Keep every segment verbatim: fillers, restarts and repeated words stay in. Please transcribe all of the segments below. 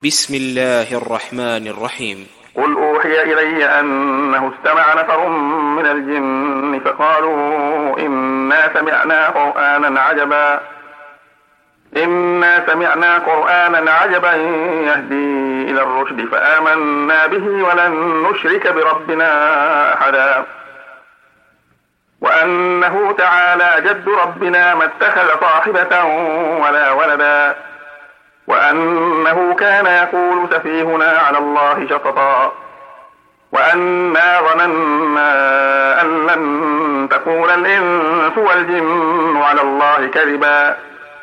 بسم الله الرحمن الرحيم. قل أوحي إلي أنه استمع نفر من الجن فقالوا إنا سمعنا قرآنا عجبا إنا سمعنا قرآنا عجبا يهدي إلى الرشد فآمنا به ولن نشرك بربنا أحدا وأنه تعالى جد ربنا ما اتخذ صاحبة ولا ولدا وأنه كان يقول سفيهنا على الله شططا وأنا ظننا أن لن تقول الإنس والجن على الله كذبا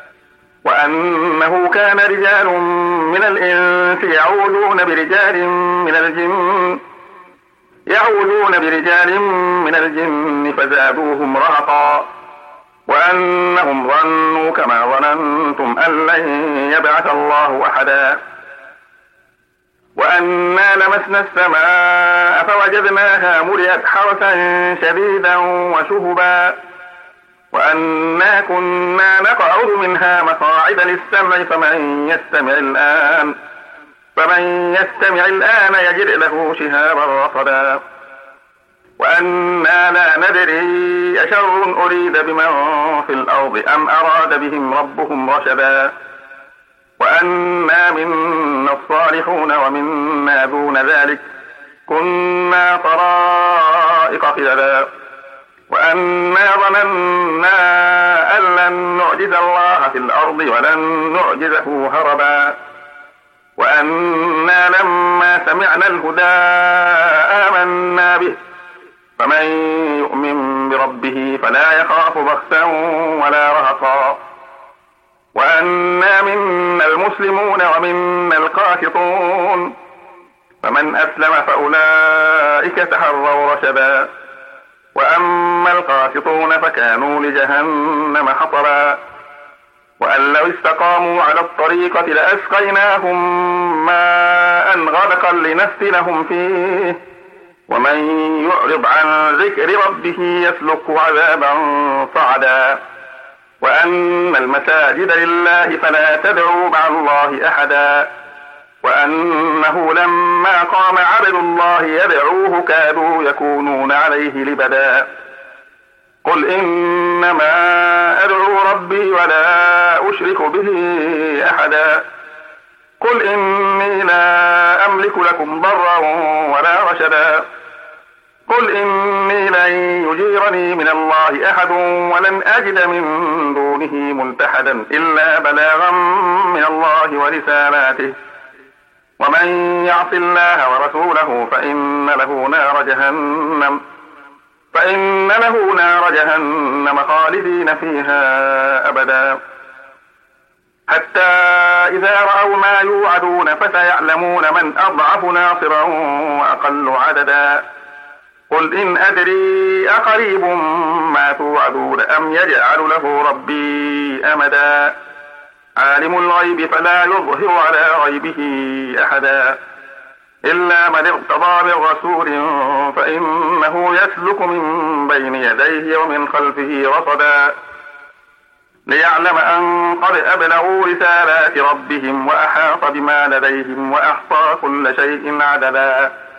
وأنه كان رجال من الإنس يعوذون برجال من الجن يعوذون برجال من الجن فزادوهم رهقا وأنهم ظنوا كما ظننتم أن لن يبعث الله أحدا وأنا لمسنا السماء فوجدناها ملئت حرسا شديدا وشهبا وأنا كنا نقعد منها مقاعد للسمع فمن يستمع الآن فمن يستمع الآن يجد له شهابا رصدا وأنا لا ندري أشر أريد بمن في الأرض أم أراد بهم ربهم رشدا وأنا منا الصالحون ومنا دون ذلك كنا طرائق قددا وأنا ظننا أن لن نعجز الله في الأرض ولن نعجزه هربا وأنا لما سمعنا الهدى آمنا به فمن يؤمن بربه فلا يخاف بخسا ولا رهقا وأنا منا المسلمون ومنا القاسطون فمن أسلم فأولئك تحروا رشدا وأما القاسطون فكانوا لجهنم حطبا وأن لو استقاموا على الطريقة لأسقيناهم ماء غدقا لنفتنهم فيه ومن يعرض عن ذكر ربه يسلك عذابا صعدا وأن المساجد لله فلا تدعوا مع الله أحدا وأنه لما قام عبد الله يدعوه كادوا يكونون عليه لبدا قل إنما أدعو ربي ولا أشرك به أحدا قل إني لا أملك لكم ضرا ولا رشدا قل إني لن يجيرني من الله أحد ولن أجد من دونه ملتحدا إلا بلاغا من الله ورسالاته ومن يعص الله ورسوله فإن له نار جهنم فإن له نار جهنم خالدين فيها أبدا حتى إذا رأوا ما يوعدون فسيعلمون من أضعف ناصرا وأقل عددا قل إن أدري أقريب ما توعدون أم يجعل له ربي أمدا عالم الغيب فلا يظهر على غيبه أحدا إلا من ارتضى من رسول فإنه يسلك من بين يديه ومن خلفه رصدا ليعلم أن قد أبلغوا رسالات ربهم وأحاط بما لديهم وأحصى كل شيء عددا